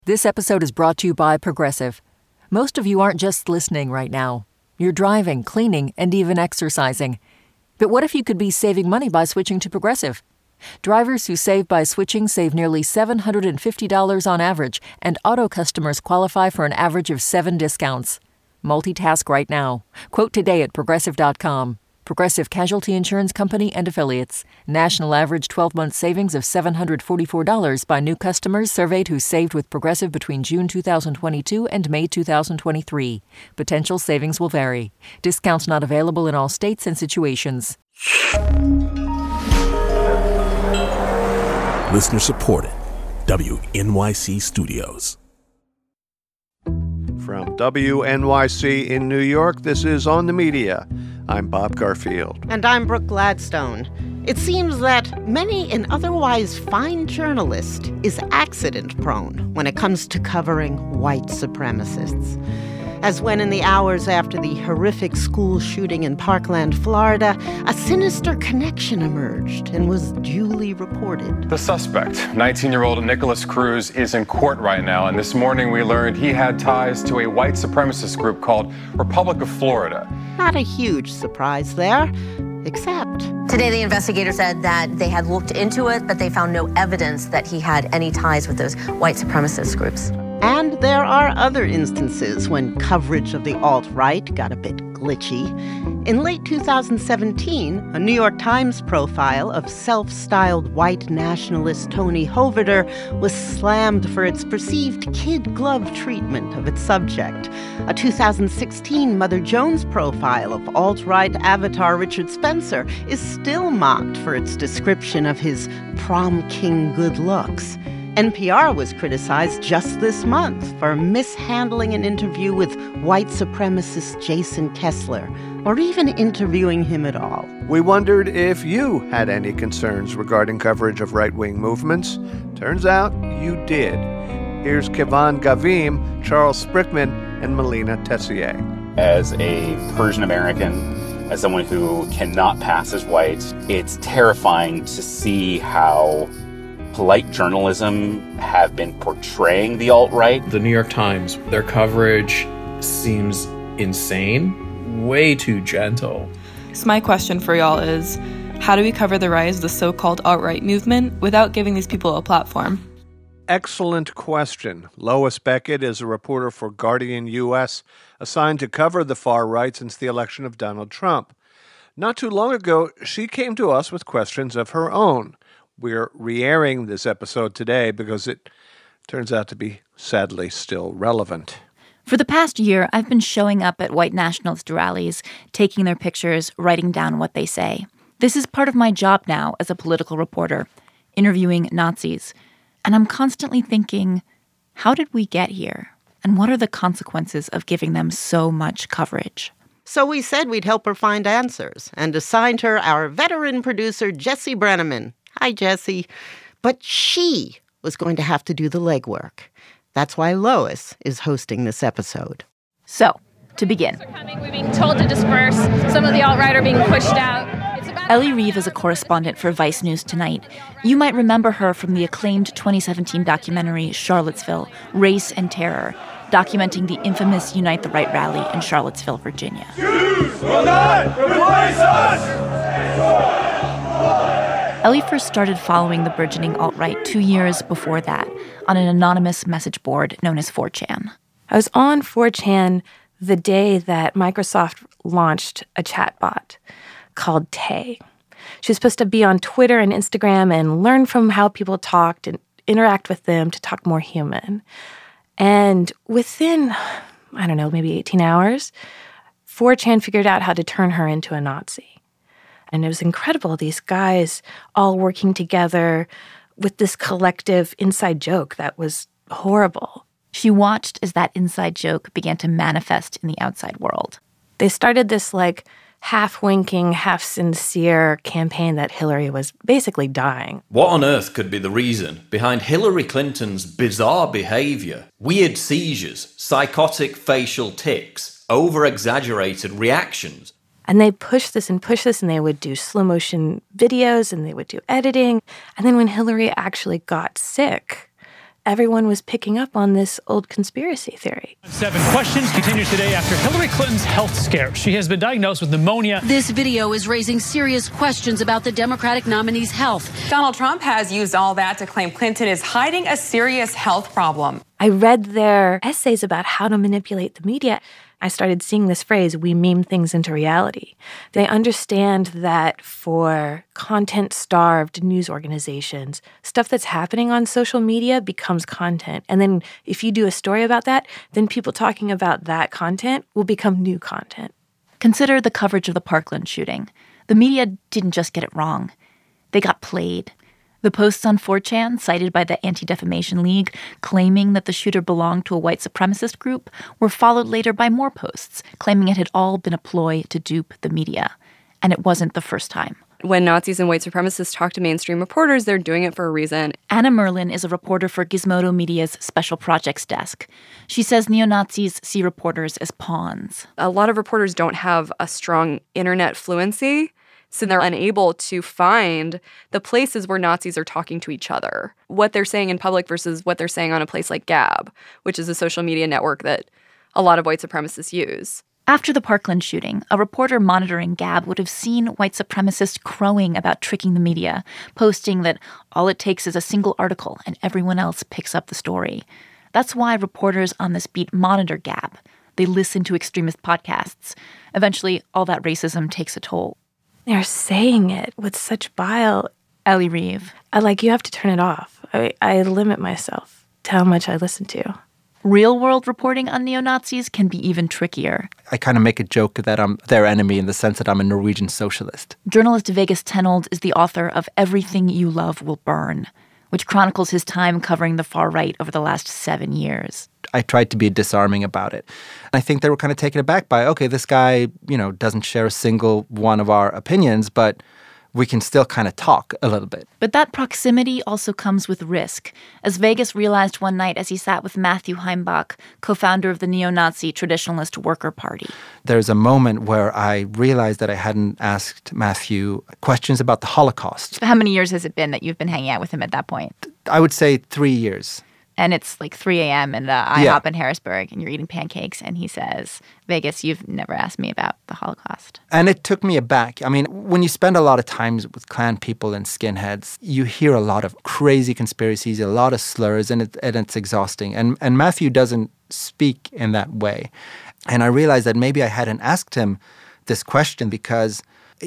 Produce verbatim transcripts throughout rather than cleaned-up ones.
This episode is brought to you by Progressive. Most of you aren't just listening right now. You're driving, cleaning, and even exercising. But what if you could be saving money by switching to Progressive? Drivers who save by switching save nearly seven hundred fifty dollars on average, and auto customers qualify for an average of seven discounts. Multitask right now. Quote today at Progressive dot com. Progressive Casualty Insurance Company and Affiliates. National average twelve-month savings of seven hundred forty-four dollars by new customers surveyed who saved with Progressive between June two thousand twenty-two and May two thousand twenty-three. Potential savings will vary. Discounts not available in all states and situations. Listener supported. W N Y C Studios. From W N Y C in New York, this is On the Media. I'm Bob Garfield. And I'm Brooke Gladstone. It seems that many an otherwise fine journalist is accident-prone when it comes to covering white supremacists. As when in the hours after the horrific school shooting in Parkland, Florida, a sinister connection emerged and was duly reported. The suspect, nineteen-year-old Nicholas Cruz, is in court right now, and this morning we learned he had ties to a white supremacist group called Republic of Florida. Not a huge surprise there, except... Today, the investigator said that they had looked into it, but they found no evidence that he had any ties with those white supremacist groups. And there are other instances when coverage of the alt-right got a bit glitchy. In late two thousand seventeen, a New York Times profile of self-styled white nationalist Tony Hovater was slammed for its perceived kid glove treatment of its subject. A two thousand sixteen Mother Jones profile of alt-right avatar Richard Spencer is still mocked for its description of his prom king good looks. N P R was criticized just this month for mishandling an interview with white supremacist Jason Kessler, or even interviewing him at all. We wondered if you had any concerns regarding coverage of right-wing movements. Turns out you did. Here's Kevon Gavim, Charles Sprickman, and Melina Tessier. As a Persian American, as someone who cannot pass as white, it's terrifying to see how polite journalism have been portraying the alt-right. The New York Times, their coverage seems insane, way too gentle. So my question for y'all is, how do we cover the rise of the so-called alt-right movement without giving these people a platform? Excellent question. Lois Beckett is a reporter for Guardian U S, assigned to cover the far right since the election of Donald Trump. Not too long ago, she came to us with questions of her own. We're re-airing this episode today because it turns out to be, sadly, still relevant. For the past year, I've been showing up at white nationalist rallies, taking their pictures, writing down what they say. This is part of my job now as a political reporter, interviewing Nazis. And I'm constantly thinking, how did we get here? And what are the consequences of giving them so much coverage? So we said we'd help her find answers and assigned her our veteran producer, Jesse Brenneman. Hi, Jesse. But she was going to have to do the legwork. That's why Lois is hosting this episode. So, to begin. We're being told to disperse. Some of the alt-right are being pushed out. Ellie Reeve is a correspondent for Vice News Tonight. You might remember her from the acclaimed twenty seventeen documentary Charlottesville, Race and Terror, documenting the infamous Unite the Right rally in Charlottesville, Virginia. Jews will not replace us! Ellie first started following the burgeoning alt-right two years before that on an anonymous message board known as four chan. I was on four chan the day that Microsoft launched a chatbot called Tay. She was supposed to be on Twitter and Instagram and learn from how people talked and interact with them to talk more human. And within, I don't know, maybe eighteen hours, four chan figured out how to turn her into a Nazi. And it was incredible, these guys all working together with this collective inside joke that was horrible. She watched as that inside joke began to manifest in the outside world. They started this, like, half-winking, half-sincere campaign that Hillary was basically dying. What on earth could be the reason behind Hillary Clinton's bizarre behavior? Weird seizures, psychotic facial tics, over-exaggerated reactions. And they pushed this and pushed this, and they would do slow-motion videos, and they would do editing. And then when Hillary actually got sick, everyone was picking up on this old conspiracy theory. Seven Questions continues today after Hillary Clinton's health scare. She has been diagnosed with pneumonia. This video is raising serious questions about the Democratic nominee's health. Donald Trump has used all that to claim Clinton is hiding a serious health problem. I read their essays about how to manipulate the media. I started seeing this phrase, we meme things into reality. They understand that for content-starved news organizations, stuff that's happening on social media becomes content. And then if you do a story about that, then people talking about that content will become new content. Consider the coverage of the Parkland shooting. The media didn't just get it wrong. They got played. The posts on four chan, cited by the Anti-Defamation League, claiming that the shooter belonged to a white supremacist group, were followed later by more posts, claiming it had all been a ploy to dupe the media. And it wasn't the first time. When Nazis and white supremacists talk to mainstream reporters, they're doing it for a reason. Anna Merlin is a reporter for Gizmodo Media's Special Projects Desk. She says neo-Nazis see reporters as pawns. A lot of reporters don't have a strong internet fluency, so they're unable to find the places where Nazis are talking to each other, what they're saying in public versus what they're saying on a place like Gab, which is a social media network that a lot of white supremacists use. After the Parkland shooting, a reporter monitoring Gab would have seen white supremacists crowing about tricking the media, posting that all it takes is a single article and everyone else picks up the story. That's why reporters on this beat monitor Gab. They listen to extremist podcasts. Eventually, all that racism takes a toll. They're saying it with such bile. Ellie Reeve. I like, you have to turn it off. I, I limit myself to how much I listen to. Real-world reporting on neo-Nazis can be even trickier. I kind of make a joke that I'm their enemy in the sense that I'm a Norwegian socialist. Journalist Vegas Tenold is the author of Everything You Love Will Burn, which chronicles his time covering the far right over the last seven years. I tried to be disarming about it. I think they were kind of taken aback by, okay, this guy, you know, doesn't share a single one of our opinions, but we can still kind of talk a little bit. But that proximity also comes with risk, as Vegas realized one night as he sat with Matthew Heimbach, co-founder of the neo-Nazi Traditionalist Worker Party. There's a moment where I realized that I hadn't asked Matthew questions about the Holocaust. How many years has it been that you've been hanging out with him at that point? I would say three years. And it's like three a.m. and uh, I Yeah. hop in Harrisburg and you're eating pancakes. And he says, Vegas, you've never asked me about the Holocaust. And it took me aback. I mean, when you spend a lot of time with Klan people and skinheads, you hear a lot of crazy conspiracies, a lot of slurs, and, it, and it's exhausting. And, and Matthew doesn't speak in that way. And I realized that maybe I hadn't asked him this question because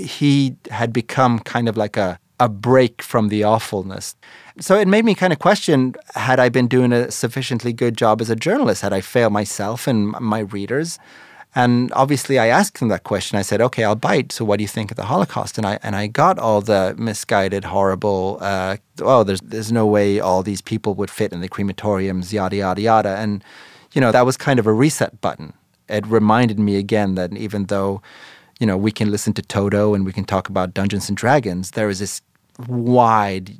he had become kind of like a, a break from the awfulness. So it made me kind of question, had I been doing a sufficiently good job as a journalist? Had I failed myself and my readers? And obviously I asked him that question. I said, okay, I'll bite. So what do you think of the Holocaust? And I and I got all the misguided, horrible, uh, oh, there's there's no way all these people would fit in the crematoriums, yada, yada, yada. And, you know, that was kind of a reset button. It reminded me again that even though, you know, we can listen to Toto and we can talk about Dungeons and Dragons, there is this wide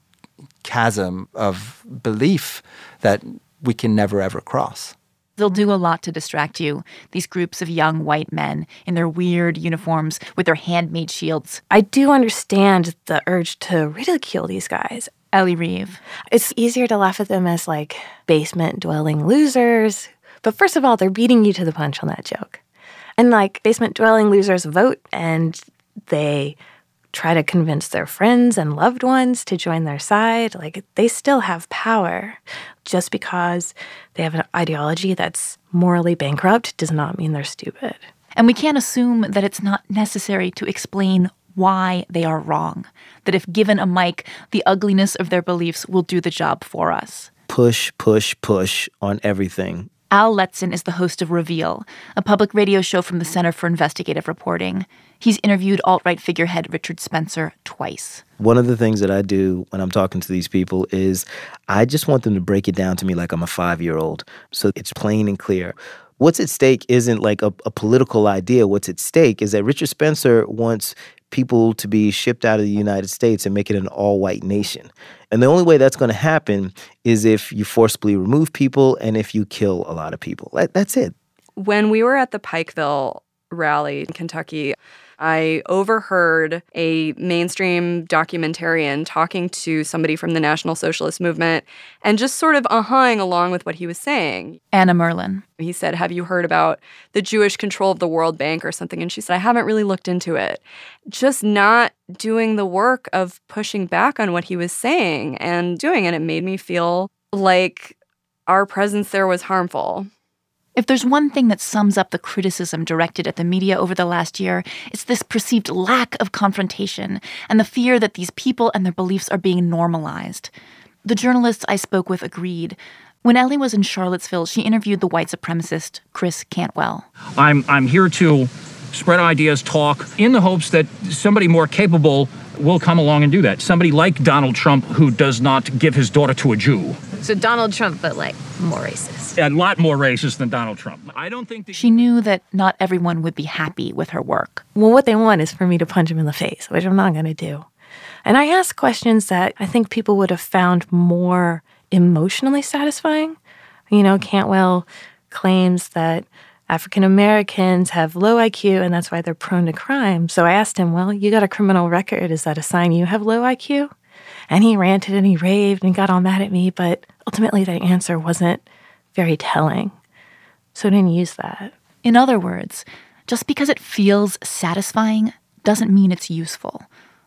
chasm of belief that we can never, ever cross. They'll do a lot to distract you, these groups of young white men in their weird uniforms with their handmade shields. I do understand the urge to ridicule these guys. Ellie Reeve. It's easier to laugh at them as, like, basement-dwelling losers. But first of all, they're beating you to the punch on that joke. And, like, basement-dwelling losers vote, and they try to convince their friends and loved ones to join their side. Like, they still have power. Just because they have an ideology that's morally bankrupt does not mean they're stupid. And we can't assume that it's not necessary to explain why they are wrong. That if given a mic, the ugliness of their beliefs will do the job for us. Push, push, push on everything. Al Letson is the host of Reveal, a public radio show from the Center for Investigative Reporting. He's interviewed alt-right figurehead Richard Spencer twice. One of the things that I do when I'm talking to these people is I just want them to break it down to me like I'm a five-year-old. So it's plain and clear. What's at stake isn't like a, a political idea. What's at stake is that Richard Spencer wants people to be shipped out of the United States and make it an all-white nation. And the only way that's going to happen is if you forcibly remove people and if you kill a lot of people. That, that's it. When we were at the Pikeville rally in Kentucky, I overheard a mainstream documentarian talking to somebody from the National Socialist Movement and just sort of uh-huh-ing along with what he was saying. Anna Merlin. He said, have you heard about the Jewish control of the World Bank or something? And she said, I haven't really looked into it. Just not doing the work of pushing back on what he was saying and doing it. It made me feel like our presence there was harmful. If there's one thing that sums up the criticism directed at the media over the last year, it's this perceived lack of confrontation and the fear that these people and their beliefs are being normalized. The journalists I spoke with agreed. When Ellie was in Charlottesville, she interviewed the white supremacist Chris Cantwell. I'm I'm here to spread ideas, talk, in the hopes that somebody more capable will come along and do that. Somebody like Donald Trump who does not give his daughter to a Jew. So Donald Trump, but like more racist. A lot more racist than Donald Trump. I don't think that she knew that not everyone would be happy with her work. Well, what they want is for me to punch him in the face, which I'm not going to do. And I asked questions that I think people would have found more emotionally satisfying. You know, Cantwell claims that African Americans have low I Q and that's why they're prone to crime. So I asked him, well, you got a criminal record. Is that a sign you have low I Q? And he ranted and he raved and got all mad at me, but ultimately the answer wasn't very telling. So I didn't use that. In other words, just because it feels satisfying doesn't mean it's useful.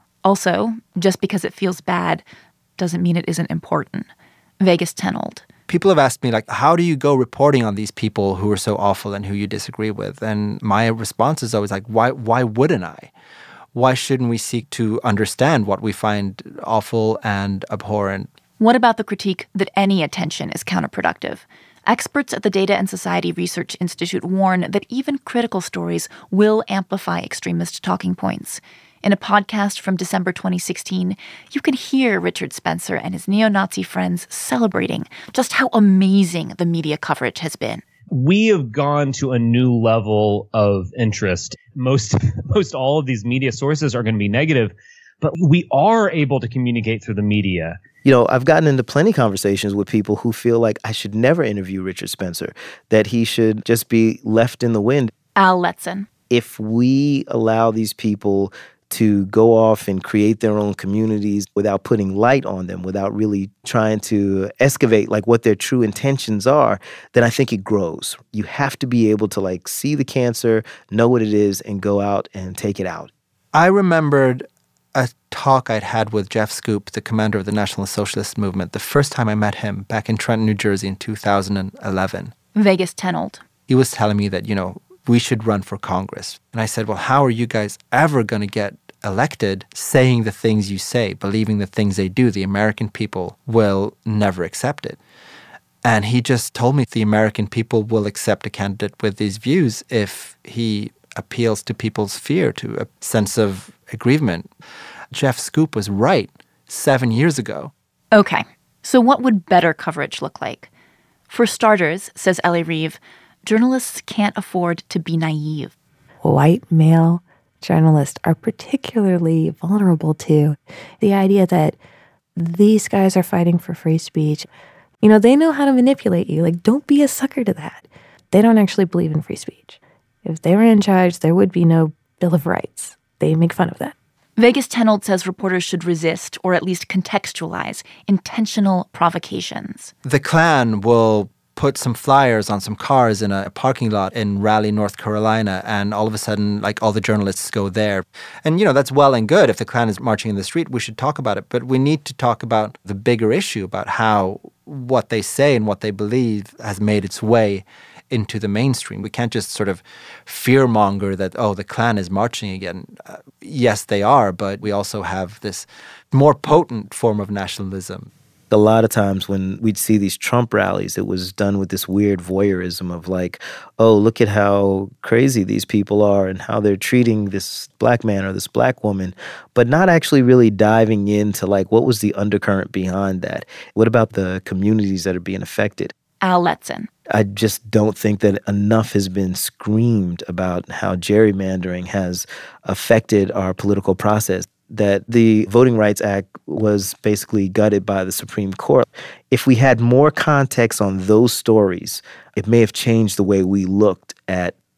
Also, just because it feels bad doesn't mean it isn't important. Vegas Tenold. People have asked me, like, how do you go reporting on these people who are so awful and who you disagree with? And my response is always like, why, why wouldn't I? Why shouldn't we seek to understand what we find awful and abhorrent? What about the critique that any attention is counterproductive? Experts at the Data and Society Research Institute warn that even critical stories will amplify extremist talking points. In a podcast from December twenty sixteen, you can hear Richard Spencer and his neo-Nazi friends celebrating just how amazing the media coverage has been. We have gone to a new level of interest. Most, most all of these media sources are going to be negative, but we are able to communicate through the media. You know, I've gotten into plenty of conversations with people who feel like I should never interview Richard Spencer, that he should just be left in the wind. Al Letson. If we allow these people to go off and create their own communities without putting light on them, without really trying to excavate like what their true intentions are, then I think it grows. You have to be able to like see the cancer, know what it is, and go out and take it out. I remembered a talk I'd had with Jeff Scoop, the commander of the National Socialist Movement, the first time I met him back in Trenton, New Jersey in two thousand eleven. Vegas Tenold. He was telling me that, you know, we should run for Congress. And I said, well, how are you guys ever going to get elected saying the things you say, believing the things they do? The American people will never accept it. And he just told me the American people will accept a candidate with these views if he appeals to people's fear, to a sense of aggrievement. Jeff Scoop was right seven years ago. Okay, so what would better coverage look like? For starters, says Ellie Reeve, journalists can't afford to be naive. White male journalists are particularly vulnerable to the idea that these guys are fighting for free speech. You know, they know how to manipulate you. Like, don't be a sucker to that. They don't actually believe in free speech. If they were in charge, there would be no Bill of Rights. They make fun of that. Vegas Tenold says reporters should resist, or at least contextualize, intentional provocations. The Klan will put some flyers on some cars in a parking lot in Raleigh, North Carolina, and all of a sudden, like, all the journalists go there. And, you know, that's well and good. If the Klan is marching in the street, we should talk about it. But we need to talk about the bigger issue, about how what they say and what they believe has made its way into the mainstream. We can't just sort of fearmonger that, oh, the Klan is marching again. Uh, yes, they are, but we also have this more potent form of nationalism. A lot of times when we'd see these Trump rallies, it was done with this weird voyeurism of like, oh, look at how crazy these people are and how they're treating this black man or this black woman, but not actually really diving into like, what was the undercurrent behind that? What about the communities that are being affected? Al Letson. I just don't think that enough has been screamed about how gerrymandering has affected our political process, that the Voting Rights Act was basically gutted by the Supreme Court. If we had more context on those stories, it may have changed the way we looked at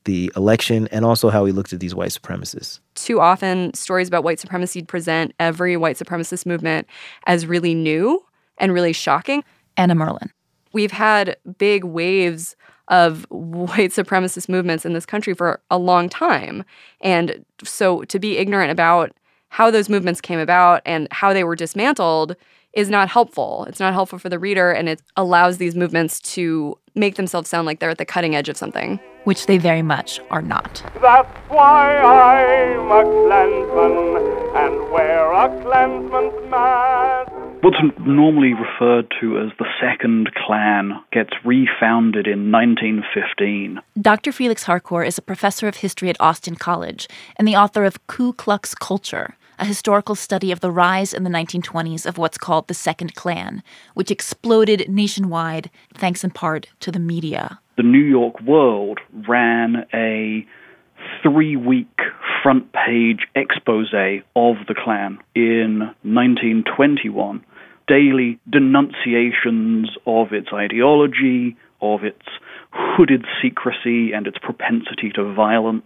the election and also how he looked at these white supremacists. Too often, stories about white supremacy present every white supremacist movement as really new and really shocking. Anna Merlan. We've had big waves of white supremacist movements in this country for a long time. And so to be ignorant about how those movements came about and how they were dismantled is not helpful. It's not helpful for the reader, and it allows these movements to make themselves sound like they're at the cutting edge of something. Which they very much are not. That's why I'm a Klansman and wear a Klansman's mask. What's normally referred to as the Second Klan gets refounded in nineteen fifteen. Doctor Felix Harcourt is a professor of history at Austin College and the author of Ku Klux Culture, a historical study of the rise in the nineteen twenties of what's called the Second Klan, which exploded nationwide thanks in part to the media. The New York World ran a three-week front-page expose of the Klan in nineteen twenty-one. Daily denunciations of its ideology, of its hooded secrecy and its propensity to violence.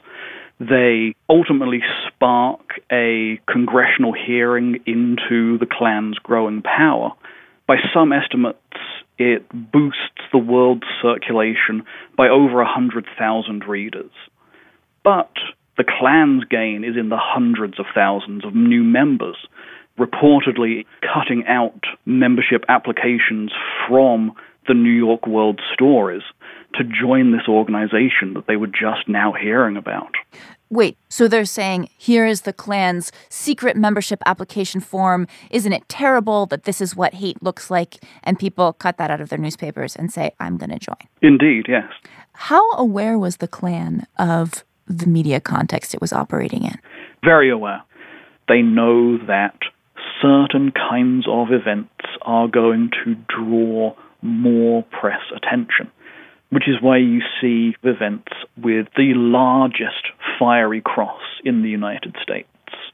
They ultimately spark a congressional hearing into the Klan's growing power. By some estimates, it boosts the world's circulation by over one hundred thousand readers. But the Klan's gain is in the hundreds of thousands of new members, reportedly cutting out membership applications from the New York World Stories to join this organization that they were just now hearing about. Wait, so they're saying, here is the Klan's secret membership application form. Isn't it terrible that this is what hate looks like? And people cut that out of their newspapers and say, I'm going to join. Indeed, yes. How aware was the Klan of the media context it was operating in? Very aware. They know that certain kinds of events are going to draw more press attention, which is why you see events with the largest fiery cross in the United States,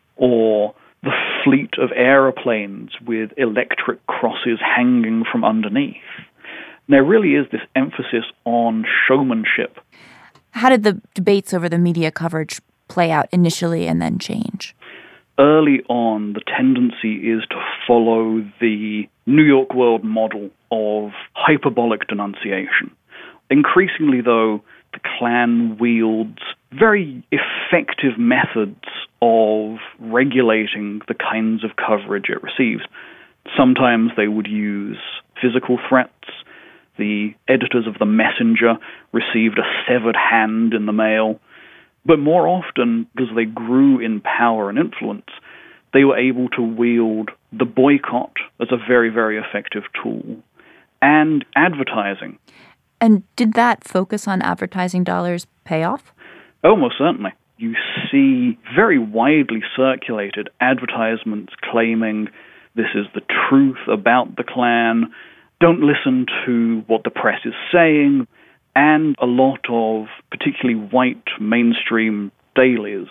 or the fleet of aeroplanes with electric crosses hanging from underneath. And there really is this emphasis on showmanship. How did the debates over the media coverage play out initially and then change? Early on, the tendency is to follow the New York World model of hyperbolic denunciation. Increasingly, though, the Klan wields very effective methods of regulating the kinds of coverage it receives. Sometimes they would use physical threats. The editors of The Messenger received a severed hand in the mail. But more often, because they grew in power and influence, they were able to wield the boycott as a very, very effective tool, and advertising. And did that focus on advertising dollars pay off? Oh, most certainly. You see very widely circulated advertisements claiming this is the truth about the Klan, don't listen to what the press is saying, and a lot of particularly white mainstream dailies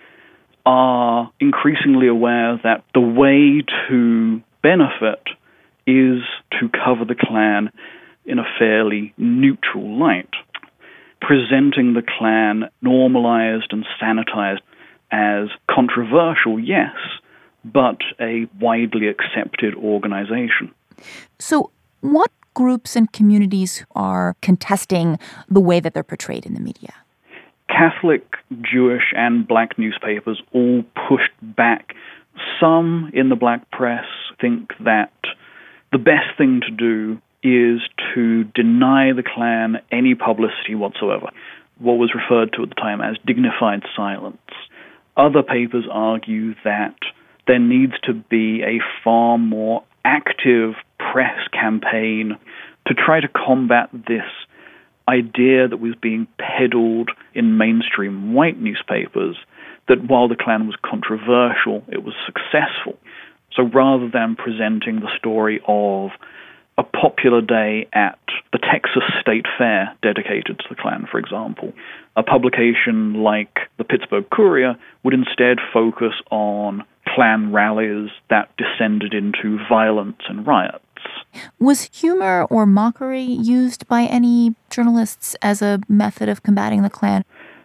are increasingly aware that the way to benefit is to cover the Klan in a fairly neutral light, presenting the Klan normalized and sanitized as controversial, yes, but a widely accepted organization. So what groups and communities are contesting the way that they're portrayed in the media? Catholic, Jewish, and black newspapers all pushed back. Some in the black press think that the best thing to do is to deny the Klan any publicity whatsoever, what was referred to at the time as dignified silence. Other papers argue that there needs to be a far more active press campaign to try to combat this idea that was being peddled in mainstream white newspapers, that while the Klan was controversial, it was successful. So rather than presenting the story of a popular day at the Texas State Fair dedicated to the Klan, for example, a publication like the Pittsburgh Courier would instead focus on Klan rallies that descended into violence and riots. Was humor or mockery used by any journalists as a method of combating the Klan?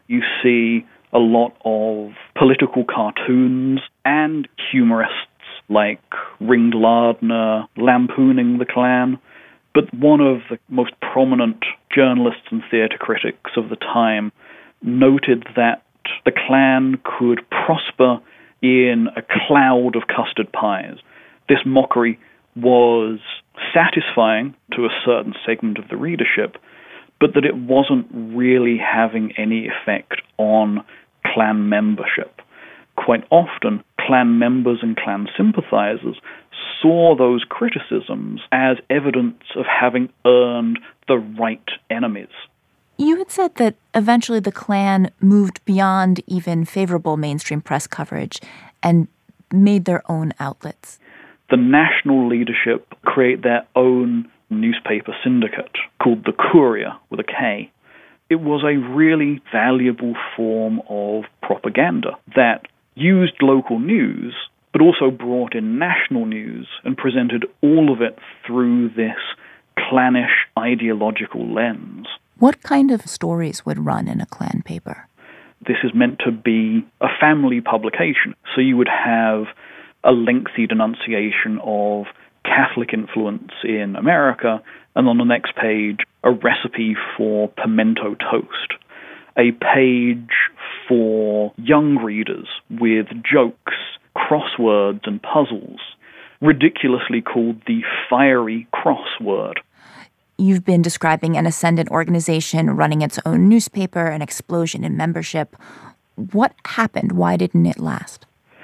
You see a lot of political cartoons and humorists like Ring Lardner lampooning the Klan. But one of the most prominent journalists and theater critics of the time noted that the Klan could prosper in a cloud of custard pies. This mockery was satisfying to a certain segment of the readership, but that it wasn't really having any effect on Klan membership. Quite often, Klan members and Klan sympathizers saw those criticisms as evidence of having earned the right enemies. You had said that eventually the Klan moved beyond even favorable mainstream press coverage and made their own outlets. The national leadership create their own newspaper syndicate called the Courier with a K. It was a really valuable form of propaganda that used local news, but also brought in national news and presented all of it through this clannish ideological lens. What kind of stories would run in a Klan paper? This is meant to be a family publication, so you would have a lengthy denunciation of Catholic influence in America, and on the next page, a recipe for pimento toast. A page for young readers with jokes, crosswords, and puzzles, ridiculously called the fiery crossword. You've been describing an ascendant organization running its own newspaper, an explosion in membership. What happened? Why didn't it last?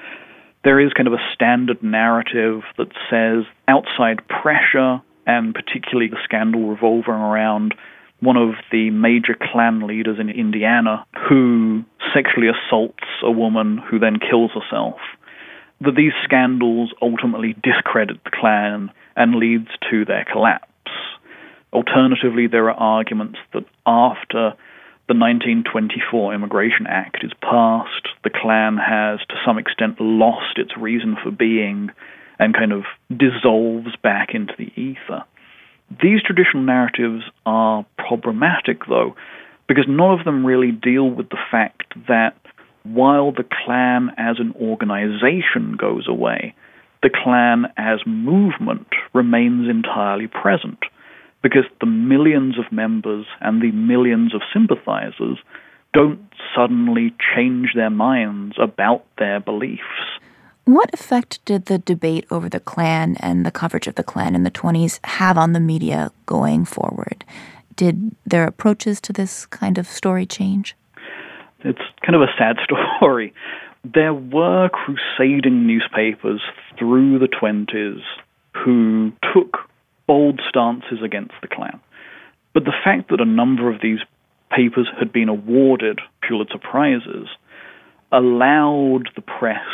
There is kind of a standard narrative that says outside pressure, and particularly the scandal revolving around one of the major Klan leaders in Indiana who sexually assaults a woman who then kills herself, that these scandals ultimately discredit the Klan and leads to their collapse. Alternatively, there are arguments that after the nineteen twenty-four Immigration Act is passed, the Klan has to some extent lost its reason for being and kind of dissolves back into the ether. These traditional narratives are problematic, though, because none of them really deal with the fact that while the Klan as an organization goes away, the Klan as movement remains entirely present, because the millions of members and the millions of sympathizers don't suddenly change their minds about their beliefs. What effect did the debate over the Klan and the coverage of the Klan in the twenties have on the media going forward? Did their approaches to this kind of story change? It's kind of a sad story. There were crusading newspapers through the twenties who took bold stances against the Klan. But the fact that a number of these papers had been awarded Pulitzer Prizes allowed the press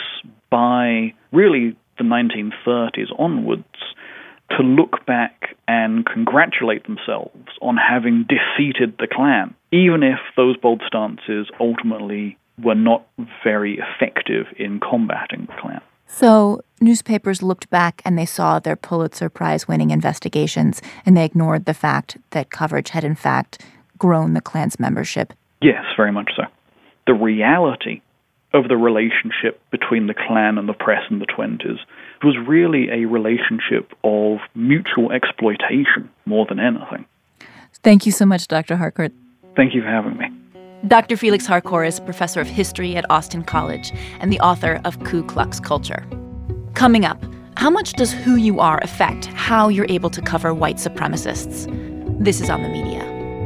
by really the nineteen thirties onwards to look back and congratulate themselves on having defeated the Klan, even if those bold stances ultimately were not very effective in combating the Klan. So newspapers looked back and they saw their Pulitzer Prize-winning investigations, and they ignored the fact that coverage had in fact grown the Klan's membership. Yes, very much so. The reality of the relationship between the Klan and the press in the twenties was really a relationship of mutual exploitation more than anything. Thank you so much, Doctor Harcourt. Thank you for having me. Doctor Felix Harcourt is professor of history at Austin College and the author of Ku Klux Culture. Coming up, how much does who you are affect how you're able to cover white supremacists? This is On the Media.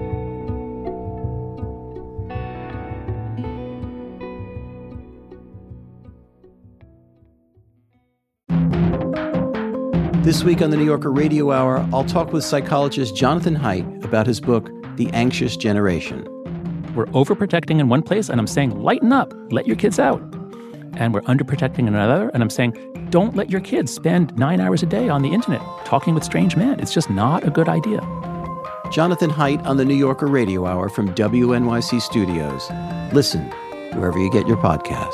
This week on the New Yorker Radio Hour, I'll talk with psychologist Jonathan Haidt about his book, The Anxious Generation. We're overprotecting in one place, and I'm saying, lighten up, let your kids out. And we're underprotecting in another, and I'm saying, don't let your kids spend nine hours a day on the internet talking with strange men. It's just not a good idea. Jonathan Haidt on the New Yorker Radio Hour from W N Y C Studios. Listen wherever you get your podcasts.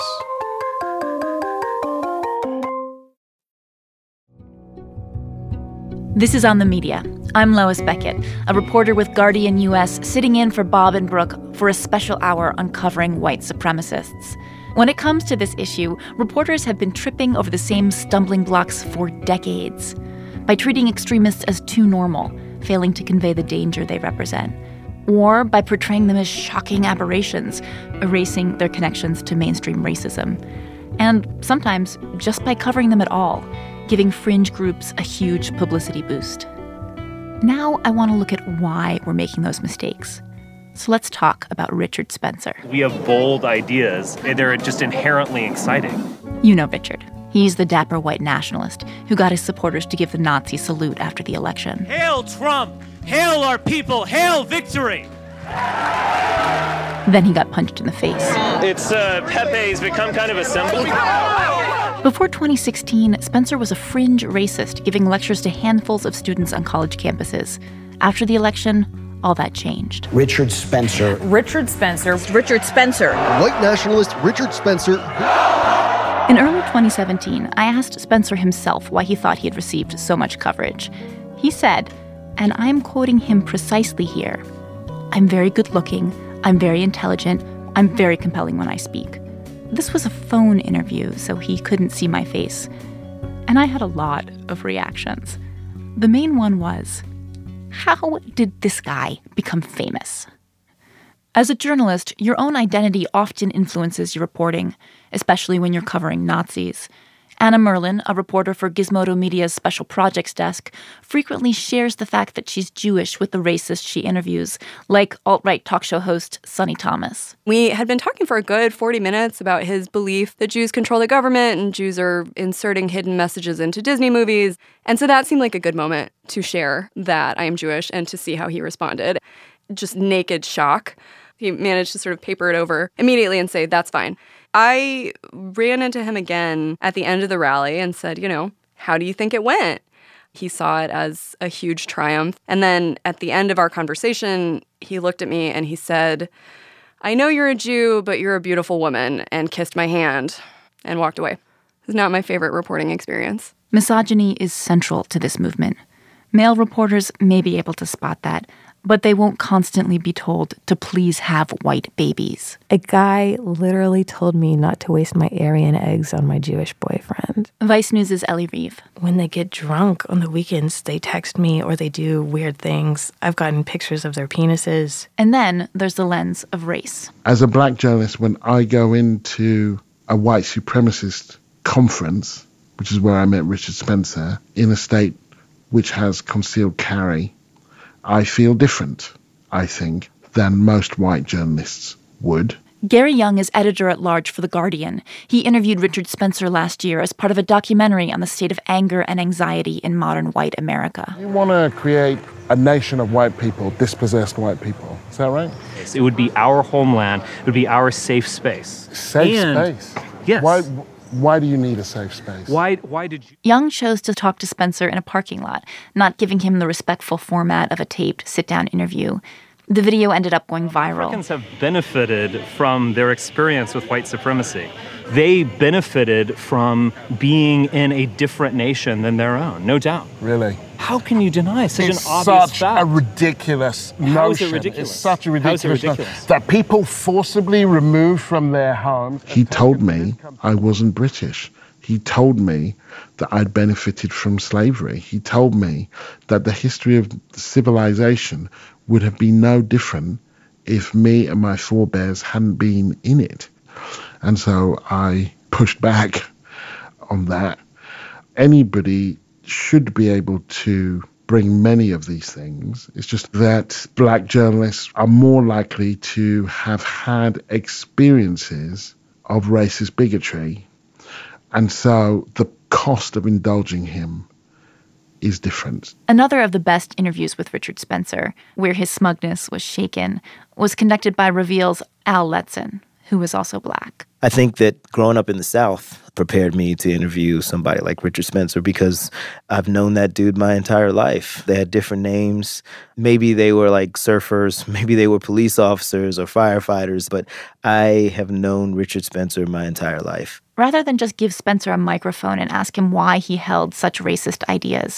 This is On the Media. I'm Lois Beckett, a reporter with Guardian U S, sitting in for Bob and Brooke for a special hour uncovering white supremacists. When it comes to this issue, reporters have been tripping over the same stumbling blocks for decades. By treating extremists as too normal, failing to convey the danger they represent. Or by portraying them as shocking aberrations, erasing their connections to mainstream racism. And sometimes just by covering them at all, giving fringe groups a huge publicity boost. Now I want to look at why we're making those mistakes. So let's talk about Richard Spencer. We have bold ideas, and they're just inherently exciting. You know Richard. He's the dapper white nationalist who got his supporters to give the Nazi salute after the election. Hail Trump! Hail our people! Hail victory! Then he got punched in the face. It's, uh, Pepe's become kind of a symbol. Before twenty sixteen, Spencer was a fringe racist, giving lectures to handfuls of students on college campuses. After the election, all that changed. Richard Spencer. Richard Spencer. Richard Spencer. White nationalist Richard Spencer. In early twenty seventeen, I asked Spencer himself why he thought he had received so much coverage. He said, and I'm quoting him precisely here, "I'm very good looking, I'm very intelligent, I'm very compelling when I speak." This was a phone interview, so he couldn't see my face. And I had a lot of reactions. The main one was, how did this guy become famous? As a journalist, your own identity often influences your reporting, especially when you're covering Nazis. Anna Merlin, a reporter for Gizmodo Media's Special Projects Desk, frequently shares the fact that she's Jewish with the racists she interviews, like alt-right talk show host Sonny Thomas. We had been talking for a good forty minutes about his belief that Jews control the government and Jews are inserting hidden messages into Disney movies. And so that seemed like a good moment to share that I am Jewish and to see how he responded. Just naked shock. He managed to sort of paper it over immediately and say, that's fine. I ran into him again at the end of the rally and said, you know, how do you think it went? He saw it as a huge triumph. And then at the end of our conversation, he looked at me and he said, I know you're a Jew, but you're a beautiful woman, and kissed my hand and walked away. It's not my favorite reporting experience. Misogyny is central to this movement. Male reporters may be able to spot that, but they won't constantly be told to please have white babies. A guy literally told me not to waste my Aryan eggs on my Jewish boyfriend. Vice News' Ellie Reeve. When they get drunk on the weekends, they text me or they do weird things. I've gotten pictures of their penises. And then there's the lens of race. As a black journalist, when I go into a white supremacist conference, which is where I met Richard Spencer, in a state which has concealed carry, I feel different, I think, than most white journalists would. Gary Young is editor-at-large for The Guardian. He interviewed Richard Spencer last year as part of a documentary on the state of anger and anxiety in modern white America. You want to create a nation of white people, dispossessed white people. Is that right? It would be our homeland. It would be our safe space. Safe and, space? Yes. Why, why do you need a safe space? Why, why did you... Young chose to talk to Spencer in a parking lot, not giving him the respectful format of a taped sit-down interview. The video ended up going viral. Americans have benefited from their experience with white supremacy. They benefited from being in a different nation than their own, no doubt. Really? How can you deny such it's an obvious such fact? a ridiculous notion. How is it ridiculous? It's such a ridiculous, How is it ridiculous? notion that people forcibly removed from their homes. He told me I wasn't British. He told me that I'd benefited from slavery. He told me that the history of civilization would have been no different if me and my forebears hadn't been in it. And so I pushed back on that. Anybody should be able to bring many of these things. It's just that black journalists are more likely to have had experiences of racist bigotry. And so the cost of indulging him is different. Another of the best interviews with Richard Spencer, where his smugness was shaken, was conducted by Reveal's Al Letson, who was also black. I think that growing up in the South prepared me to interview somebody like Richard Spencer because I've known that dude my entire life. They had different names. Maybe they were like surfers. Maybe they were police officers or firefighters. But I have known Richard Spencer my entire life. Rather than just give Spencer a microphone and ask him why he held such racist ideas,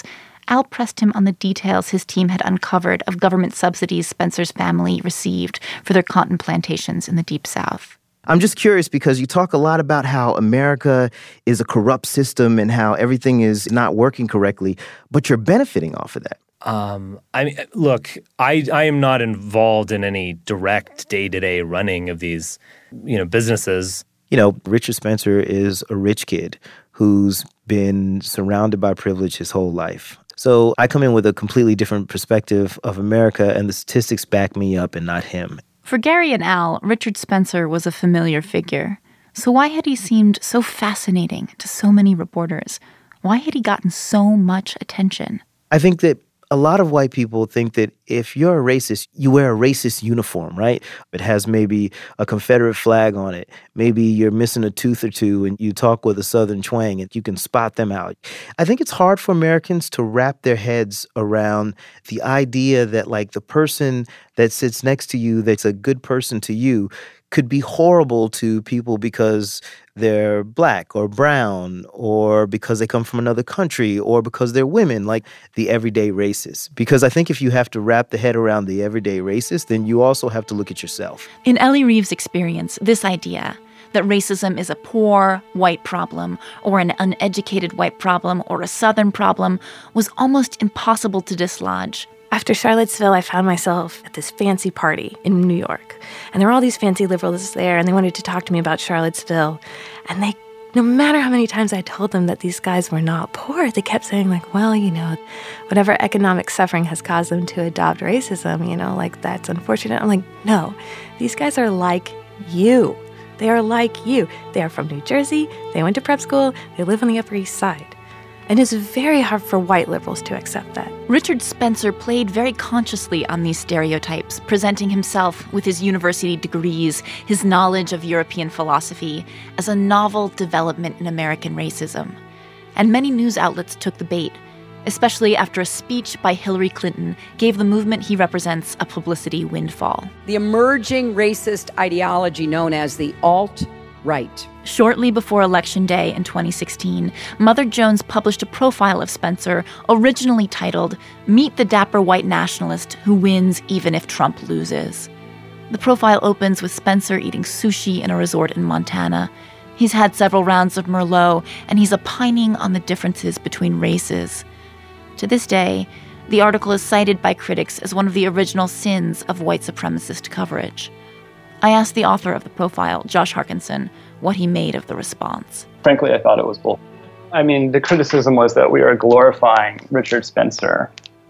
Al pressed him on the details his team had uncovered of government subsidies Spencer's family received for their cotton plantations in the Deep South. I'm just curious because you talk a lot about how America is a corrupt system and how everything is not working correctly, but you're benefiting off of that. Um, I mean, look, I, I am not involved in any direct day-to-day running of these, you know, businesses. You know, Richard Spencer is a rich kid who's been surrounded by privilege his whole life. So I come in with a completely different perspective of America, and the statistics back me up and not him. For Gary and Al, Richard Spencer was a familiar figure. So why had he seemed so fascinating to so many reporters? Why had he gotten so much attention? I think that a lot of white people think that if you're a racist, you wear a racist uniform, right? It has maybe a Confederate flag on it. Maybe you're missing a tooth or two and you talk with a Southern twang and you can spot them out. I think it's hard for Americans to wrap their heads around the idea that, like, the person that sits next to you that's a good person to you could be horrible to people because they're black or brown or because they come from another country or because they're women, like the everyday racist. Because I think if you have to wrap the head around the everyday racist, then you also have to look at yourself. In Ellie Reeves' experience, this idea that racism is a poor white problem or an uneducated white problem or a Southern problem was almost impossible to dislodge. After Charlottesville, I found myself at this fancy party in New York. And there were all these fancy liberals there, and they wanted to talk to me about Charlottesville. And they, no matter how many times I told them that these guys were not poor, they kept saying, like, well, you know, whatever economic suffering has caused them to adopt racism, you know, like, that's unfortunate. I'm like, no, these guys are like you. They are like you. They are from New Jersey. They went to prep school. They live on the Upper East Side. And it's very hard for white liberals to accept that. Richard Spencer played very consciously on these stereotypes, presenting himself with his university degrees, his knowledge of European philosophy, as a novel development in American racism. And many news outlets took the bait, especially after a speech by Hillary Clinton gave the movement he represents a publicity windfall. The emerging racist ideology known as the alt-right. Shortly before Election Day in twenty sixteen, Mother Jones published a profile of Spencer originally titled, "Meet the Dapper White Nationalist Who Wins Even If Trump Loses." The profile opens with Spencer eating sushi in a resort in Montana. He's had several rounds of Merlot, and he's opining on the differences between races. To this day, the article is cited by critics as one of the original sins of white supremacist coverage. I asked the author of the profile, Josh Harkinson, what he made of the response. Frankly, I thought it was bull. I mean, the criticism was that we are glorifying Richard Spencer,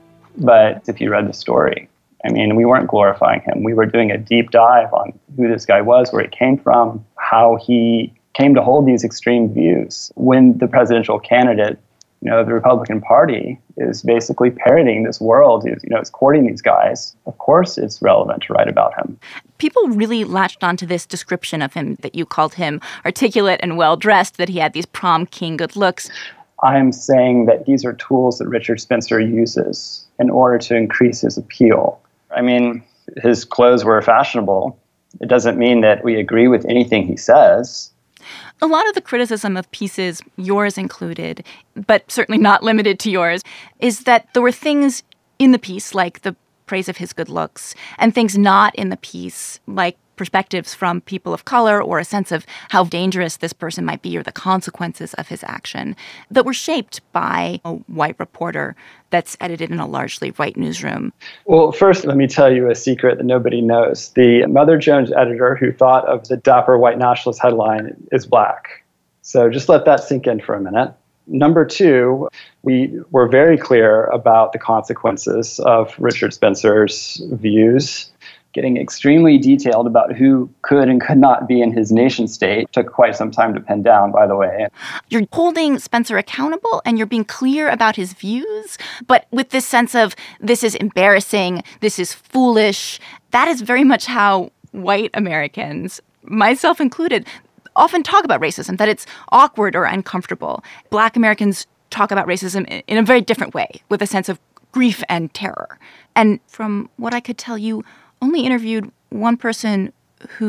but if you read the story, I mean, we weren't glorifying him. We were doing a deep dive on who this guy was, where he came from, how he came to hold these extreme views. When the presidential candidate, you know, the Republican Party is basically parroting this world, is, you know, is courting these guys, of course it's relevant to write about him. People really latched onto this description of him that you called him articulate and well-dressed, that he had these prom king good looks. I'm saying that these are tools that Richard Spencer uses in order to increase his appeal. I mean, his clothes were fashionable. It doesn't mean that we agree with anything he says. A lot of the criticism of pieces, yours included, but certainly not limited to yours, is that there were things in the piece, like the praise of his good looks, and things not in the piece, like perspectives from people of color or a sense of how dangerous this person might be or the consequences of his action, that were shaped by a white reporter that's edited in a largely white newsroom. Well, first, let me tell you a secret that nobody knows. The Mother Jones editor who thought of the Dapper White Nationalist headline is black. So just let that sink in for a minute. Number two, we were very clear about the consequences of Richard Spencer's views. Getting extremely detailed about who could and could not be in his nation state took quite some time to pin down, by the way. You're holding Spencer accountable and you're being clear about his views, but with this sense of this is embarrassing, this is foolish. That is very much how white Americans, myself included, often talk about racism, that it's awkward or uncomfortable. Black Americans talk about racism in a very different way, with a sense of grief and terror. And from what I could tell, you only interviewed one person who is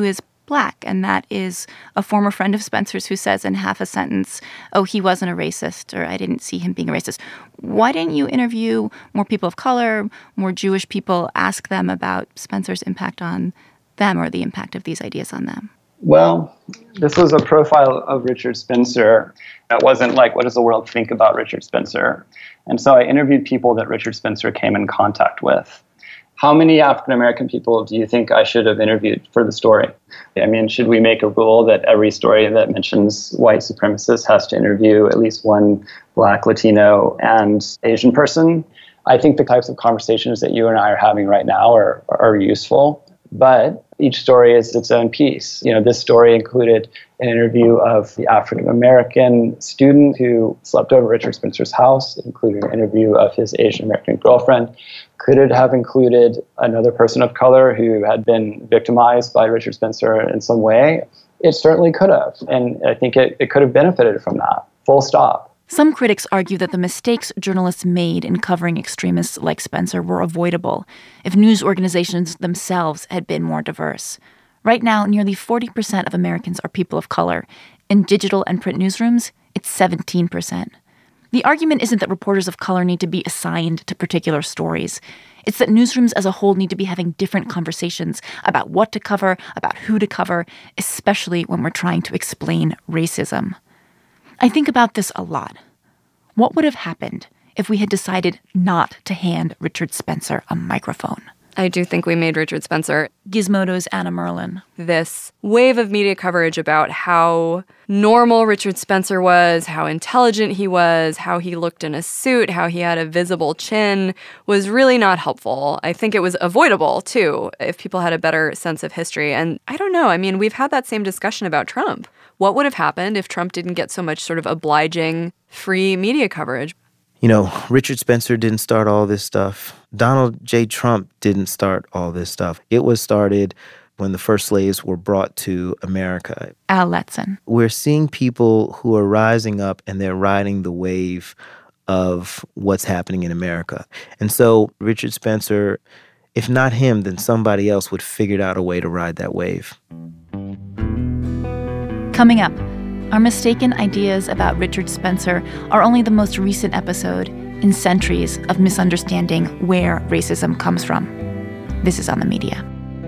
Black. And that is a former friend of Spencer's who says in half a sentence, oh, he wasn't a racist, or I didn't see him being a racist. Why didn't you interview more people of color, more Jewish people, ask them about Spencer's impact on them or the impact of these ideas on them? Well, this was a profile of Richard Spencer. It wasn't like, what does the world think about Richard Spencer? And so I interviewed people that Richard Spencer came in contact with. How many African-American people do you think I should have interviewed for the story? I mean, should we make a rule that every story that mentions white supremacists has to interview at least one Black, Latino, and Asian person? I think the types of conversations that you and I are having right now are, are useful, but each story is its own piece. You know, this story included an interview of the African-American student who slept over at Richard Spencer's house. It included an interview of his Asian-American girlfriend. Could it have included another person of color who had been victimized by Richard Spencer in some way? It certainly could have. And I think it, it could have benefited from that. Full stop. Some critics argue that the mistakes journalists made in covering extremists like Spencer were avoidable if news organizations themselves had been more diverse. Right now, nearly forty percent of Americans are people of color. In digital and print newsrooms, it's seventeen percent. The argument isn't that reporters of color need to be assigned to particular stories. It's that newsrooms as a whole need to be having different conversations about what to cover, about who to cover, especially when we're trying to explain racism. I think about this a lot. What would have happened if we had decided not to hand Richard Spencer a microphone? I do think we made Richard Spencer, Gizmodo's Anna Merlin, this wave of media coverage about how normal Richard Spencer was, how intelligent he was, how he looked in a suit, how he had a visible chin, was really not helpful. I think it was avoidable, too, if people had a better sense of history. And I don't know. I mean, we've had that same discussion about Trump. What would have happened if Trump didn't get so much sort of obliging, free media coverage? You know, Richard Spencer didn't start all this stuff. Donald J. Trump didn't start all this stuff. It was started when the first slaves were brought to America. Al Letson. We're seeing people who are rising up and they're riding the wave of what's happening in America. And so Richard Spencer, if not him, then somebody else would figure out a way to ride that wave. Coming up, our mistaken ideas about Richard Spencer are only the most recent episode in centuries of misunderstanding where racism comes from. This is On the Media.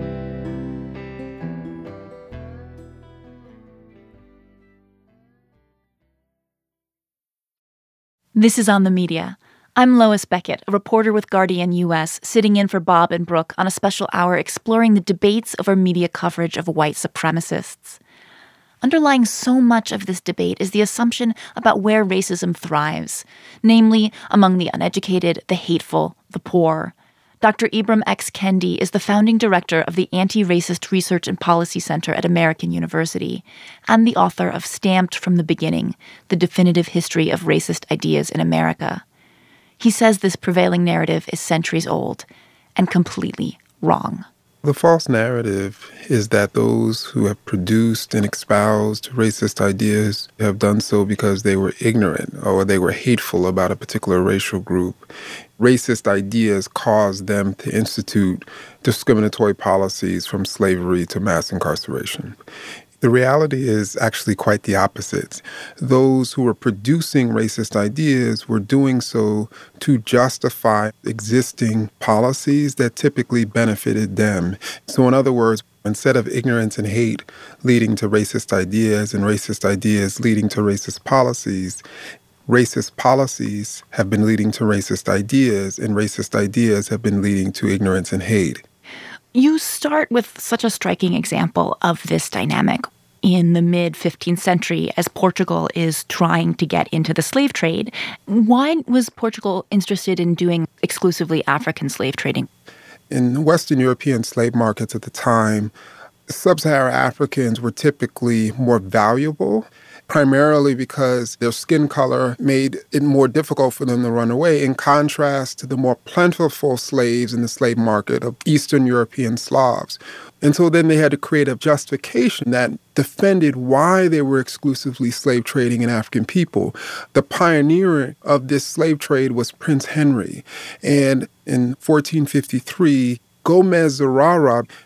This is On the Media. I'm Lois Beckett, a reporter with Guardian U S, sitting in for Bob and Brooke on a special hour exploring the debates over media coverage of white supremacists. Underlying so much of this debate is the assumption about where racism thrives, namely among the uneducated, the hateful, the poor. Doctor Ibram X. Kendi is the founding director of the Anti-Racist Research and Policy Center at American University and the author of Stamped from the Beginning, The Definitive History of Racist Ideas in America. He says this prevailing narrative is centuries old and completely wrong. The false narrative is that those who have produced and espoused racist ideas have done so because they were ignorant or they were hateful about a particular racial group. Racist ideas caused them to institute discriminatory policies from slavery to mass incarceration. The reality is actually quite the opposite. Those who were producing racist ideas were doing so to justify existing policies that typically benefited them. So in other words, instead of ignorance and hate leading to racist ideas and racist ideas leading to racist policies, racist policies have been leading to racist ideas, and racist ideas have been leading to ignorance and hate. You start with such a striking example of this dynamic in the mid-fifteenth century as Portugal is trying to get into the slave trade. Why was Portugal interested in doing exclusively African slave trading? In Western European slave markets at the time, sub-Saharan Africans were typically more valuable, primarily because their skin color made it more difficult for them to run away, in contrast to the more plentiful slaves in the slave market of Eastern European Slavs. And so then they had to create a justification that defended why they were exclusively slave trading in African people. The pioneer of this slave trade was Prince Henry. And in fourteen fifty-three, Gomez Zurara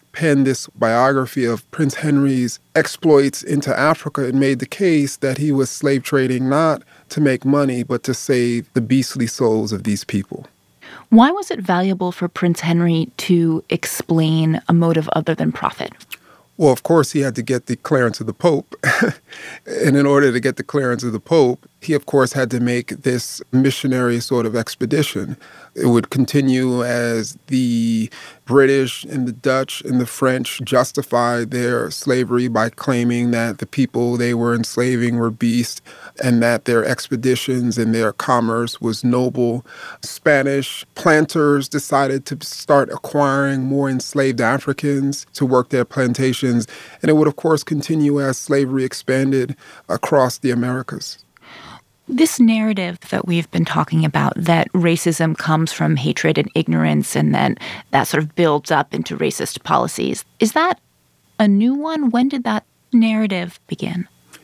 penned this biography of Prince Henry's exploits into Africa and made the case that he was slave trading not to make money, but to save the beastly souls of these people. Why was it valuable for Prince Henry to explain a motive other than profit? Well, of course, he had to get the clearance of the Pope. And in order to get the clearance of the Pope, he, of course, had to make this missionary sort of expedition. It would continue as the British and the Dutch and the French justified their slavery by claiming that the people they were enslaving were beasts and that their expeditions and their commerce was noble. Spanish planters decided to start acquiring more enslaved Africans to work their plantations. And it would, of course, continue as slavery expanded across the Americas. This narrative that we've been talking about, that racism comes from hatred and ignorance and then that sort of builds up into racist policies, is that a new one? When did that narrative begin?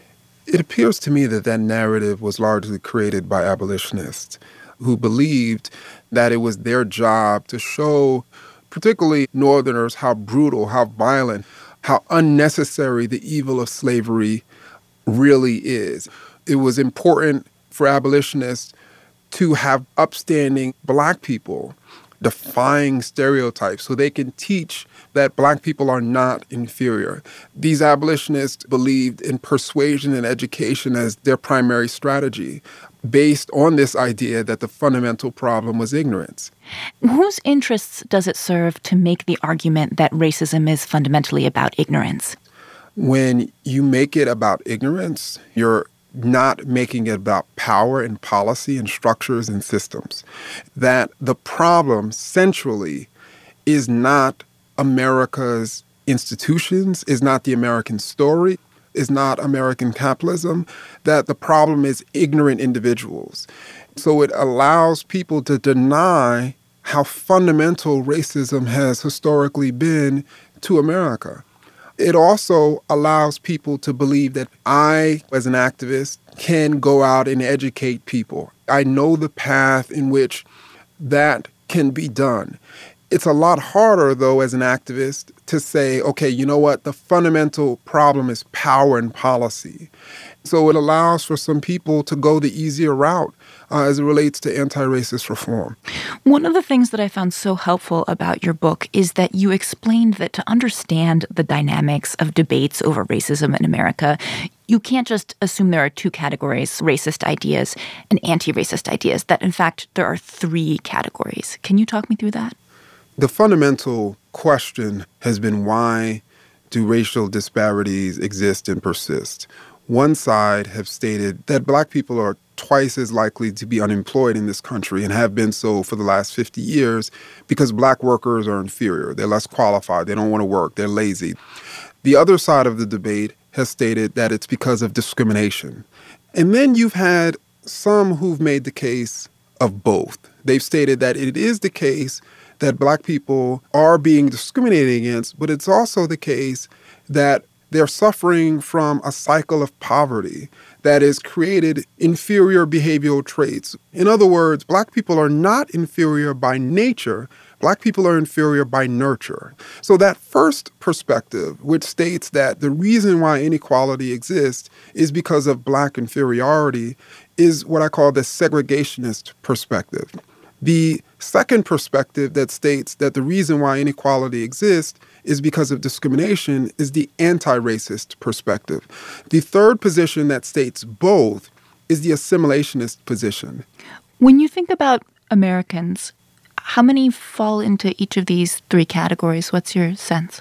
It appears to me that that narrative was largely created by abolitionists who believed that it was their job to show, particularly Northerners, how brutal, how violent, how unnecessary the evil of slavery really is. It was important for abolitionists to have upstanding Black people defying stereotypes so they can teach that Black people are not inferior. These abolitionists believed in persuasion and education as their primary strategy, based on this idea that the fundamental problem was ignorance. Whose interests does it serve to make the argument that racism is fundamentally about ignorance? When you make it about ignorance, you're not making it about power and policy and structures and systems. That the problem centrally is not America's institutions, is not the American story, is not American capitalism, that the problem is ignorant individuals. So it allows people to deny how fundamental racism has historically been to America. It also allows people to believe that I, as an activist, can go out and educate people. I know the path in which that can be done. It's a lot harder, though, as an activist, to say, okay, you know what, the fundamental problem is power and policy. So it allows for some people to go the easier route uh, as it relates to anti-racist reform. One of the things that I found so helpful about your book is that you explained that to understand the dynamics of debates over racism in America, you can't just assume there are two categories, racist ideas and anti-racist ideas, that in fact there are three categories. Can you talk me through that? The fundamental question has been, why do racial disparities exist and persist? One side have stated that Black people are twice as likely to be unemployed in this country and have been so for the last fifty years because Black workers are inferior. They're less qualified. They don't want to work. They're lazy. The other side of the debate has stated that it's because of discrimination. And then you've had some who've made the case of both. They've stated that it is the case that Black people are being discriminated against, but it's also the case that they're suffering from a cycle of poverty that has created inferior behavioral traits. In other words, Black people are not inferior by nature. Black people are inferior by nurture. So that first perspective, which states that the reason why inequality exists is because of Black inferiority, is what I call the segregationist perspective. The second perspective that states that the reason why inequality exists is because of discrimination is the anti-racist perspective. The third position that states both is the assimilationist position. When you think about Americans, how many fall into each of these three categories? What's your sense?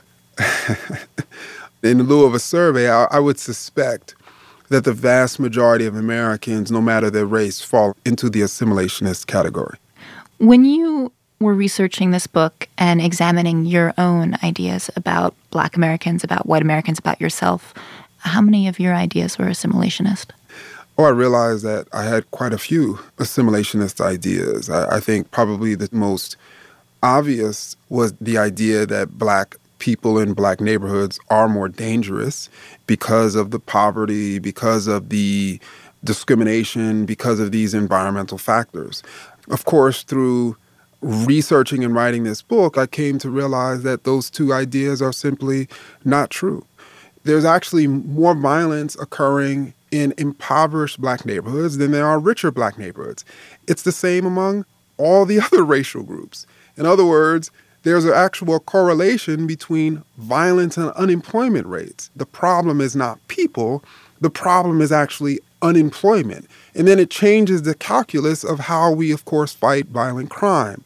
In lieu of a survey, I, I would suspect that the vast majority of Americans, no matter their race, fall into the assimilationist category. When you were researching this book and examining your own ideas about Black Americans, about white Americans, about yourself, how many of your ideas were assimilationist? Oh, I realized that I had quite a few assimilationist ideas. I, I think probably the most obvious was the idea that Black people in Black neighborhoods are more dangerous because of the poverty, because of the discrimination, because of these environmental factors. Of course, through researching and writing this book, I came to realize that those two ideas are simply not true. There's actually more violence occurring in impoverished black neighborhoods than there are richer black neighborhoods. It's the same among all the other racial groups. In other words, there's an actual correlation between violence and unemployment rates. The problem is not people. The problem is actually unemployment. And then it changes the calculus of how we, of course, fight violent crime.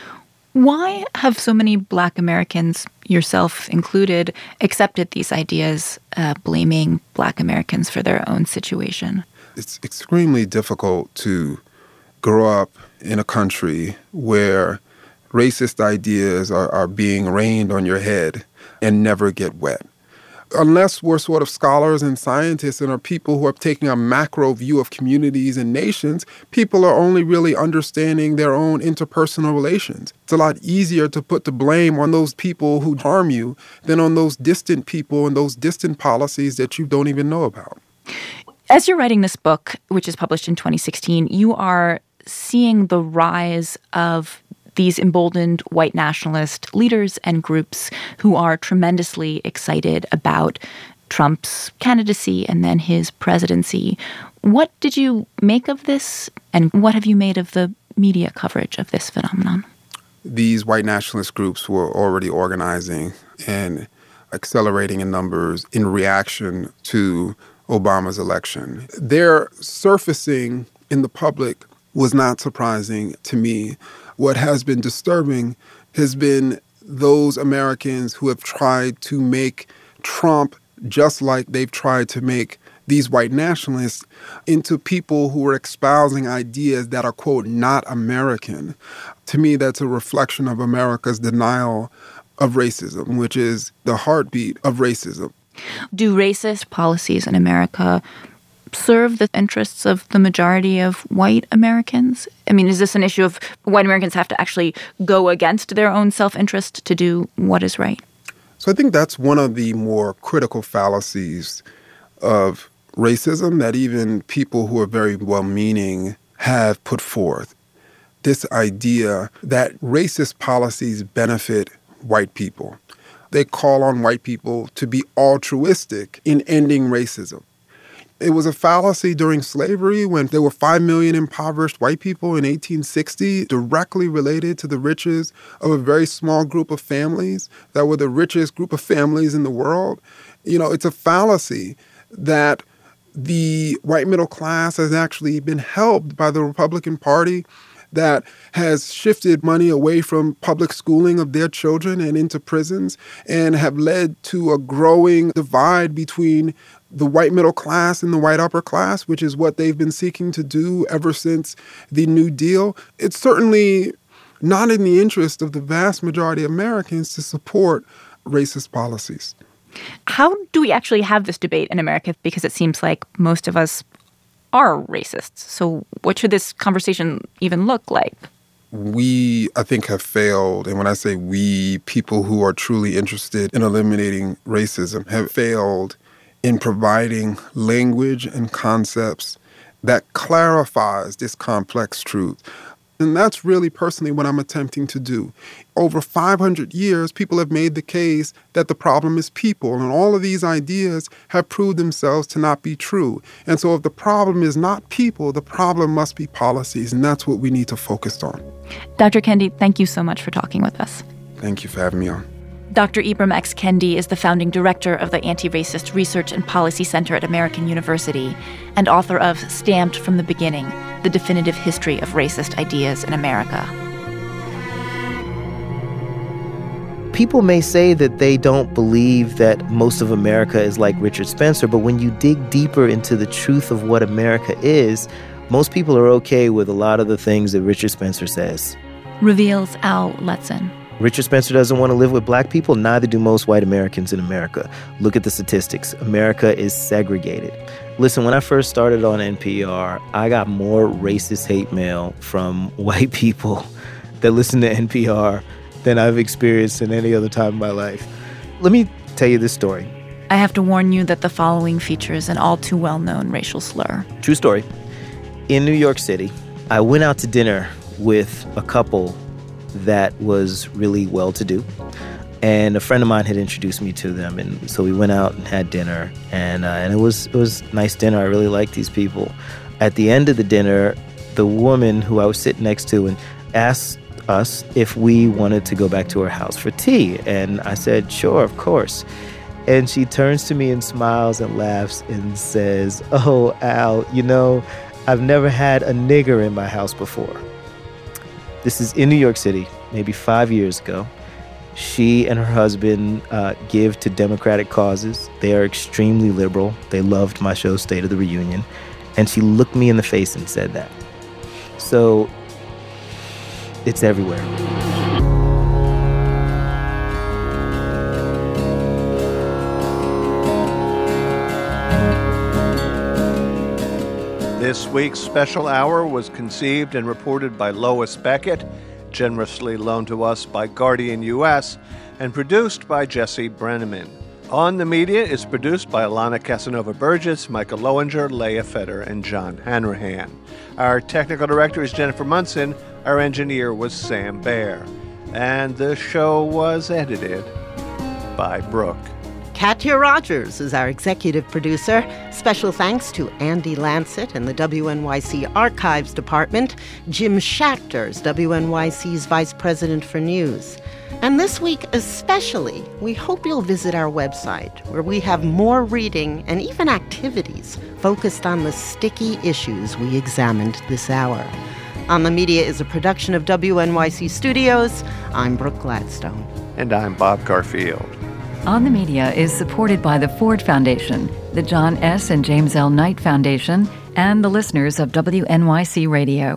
Why have so many Black Americans, yourself included, accepted these ideas, uh, blaming Black Americans for their own situation? It's extremely difficult to grow up in a country where racist ideas are, are being rained on your head and never get wet. Unless we're sort of scholars and scientists and are people who are taking a macro view of communities and nations, people are only really understanding their own interpersonal relations. It's a lot easier to put the blame on those people who harm you than on those distant people and those distant policies that you don't even know about. As you're writing this book, which is published in twenty sixteen, you are seeing the rise of these emboldened white nationalist leaders and groups who are tremendously excited about Trump's candidacy and then his presidency. What did you make of this, and what have you made of the media coverage of this phenomenon? These white nationalist groups were already organizing and accelerating in numbers in reaction to Obama's election. Their surfacing in the public was not surprising to me. What has been disturbing has been those Americans who have tried to make Trump, just like they've tried to make these white nationalists, into people who are espousing ideas that are, quote, not American. To me, that's a reflection of America's denial of racism, which is the heartbeat of racism. Do racist policies in America serve the interests of the majority of white Americans? I mean, is this an issue of white Americans have to actually go against their own self-interest to do what is right? So I think that's one of the more critical fallacies of racism that even people who are very well-meaning have put forth. This idea that racist policies benefit white people. They call on white people to be altruistic in ending racism. It was a fallacy during slavery when there were five million impoverished white people in eighteen sixty, directly related to the riches of a very small group of families that were the richest group of families in the world. You know, it's a fallacy that the white middle class has actually been helped by the Republican Party, that has shifted money away from public schooling of their children and into prisons, and have led to a growing divide between the white middle class and the white upper class, which is what they've been seeking to do ever since the New Deal. It's certainly not in the interest of the vast majority of Americans to support racist policies. How do we actually have this debate in America? Because it seems like most of us are racists. So what should this conversation even look like? We, I think, have failed. And when I say we, people who are truly interested in eliminating racism have failed in providing language and concepts that clarifies this complex truth. And that's really personally what I'm attempting to do. Over five hundred years, people have made the case that the problem is people, and all of these ideas have proved themselves to not be true. And so if the problem is not people, the problem must be policies, and that's what we need to focus on. Doctor Kendi, thank you so much for talking with us. Thank you for having me on. Doctor Ibram X. Kendi is the founding director of the Anti-Racist Research and Policy Center at American University and author of Stamped from the Beginning, The Definitive History of Racist Ideas in America. People may say that they don't believe that most of America is like Richard Spencer, but when you dig deeper into the truth of what America is, most people are okay with a lot of the things that Richard Spencer says. Reveals Al Letson. Richard Spencer doesn't want to live with black people. Neither do most white Americans in America. Look at the statistics. America is segregated. Listen, when I first started on N P R, I got more racist hate mail from white people that listen to N P R than I've experienced in any other time in my life. Let me tell you this story. I have to warn you that the following features an all too well-known racial slur. True story. In New York City, I went out to dinner with a couple that was really well-to-do. And a friend of mine had introduced me to them, and so we went out and had dinner, and uh, and it was it was a nice dinner. I really liked these people. At the end of the dinner, the woman who I was sitting next to and asked us if we wanted to go back to her house for tea, and I said, sure, of course. And she turns to me and smiles and laughs and says, oh, Al, you know, I've never had a nigger in my house before. This is in New York City, maybe five years ago. She and her husband uh, give to Democratic causes. They are extremely liberal. They loved my show, State of the Reunion. And she looked me in the face and said that. So it's everywhere. This week's special hour was conceived and reported by Lois Beckett, generously loaned to us by Guardian U S, and produced by Jesse Brenneman. On the Media is produced by Alana Casanova-Burgess, Michael Lowinger, Leah Fetter, and John Hanrahan. Our technical director is Jennifer Munson. Our engineer was Sam Baer. And the show was edited by Brooke. Katya Rogers is our executive producer. Special thanks to Andy Lancet and the W N Y C Archives Department, Jim Schachter is W N Y C's Vice President for News. And this week especially, we hope you'll visit our website, where we have more reading and even activities focused on the sticky issues we examined this hour. On the Media is a production of W N Y C Studios. I'm Brooke Gladstone. And I'm Bob Garfield. On the Media is supported by the Ford Foundation, the John S. and James L. Knight Foundation, and the listeners of W N Y C Radio.